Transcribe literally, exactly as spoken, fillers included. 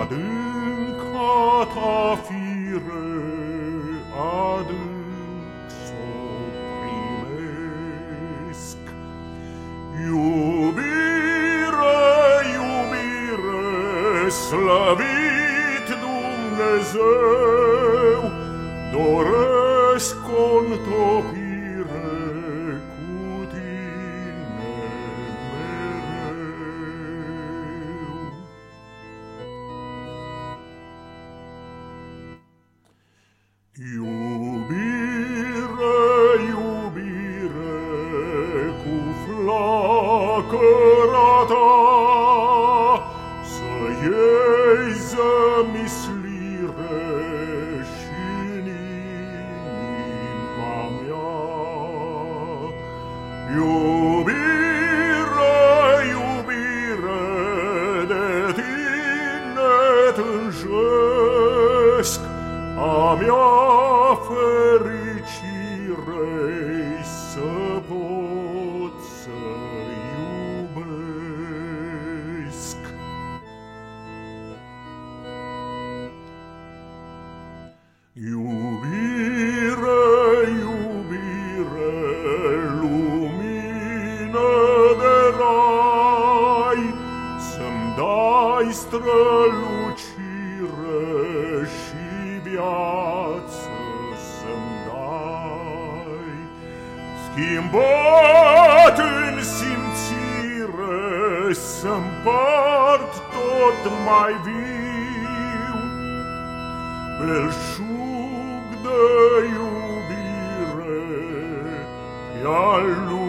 adânca ta fire, adânc s-o primesc. Iubire, iubire, slăvit Dumnezeu, doresc contopire cu tine mereu. Iubire, iubire, cu flacăra ta să iei zămislire și-n inima mea. Iubire, iubire, de tine tânjesc, a mea fericire-i să pot să iubesc. Iubire, iubire, lumină de rai, să-mi dai strălucire și viață să-mi dai, schimbat în simțire, să-mpart tot mai viu belșug de iubire pe-al lui.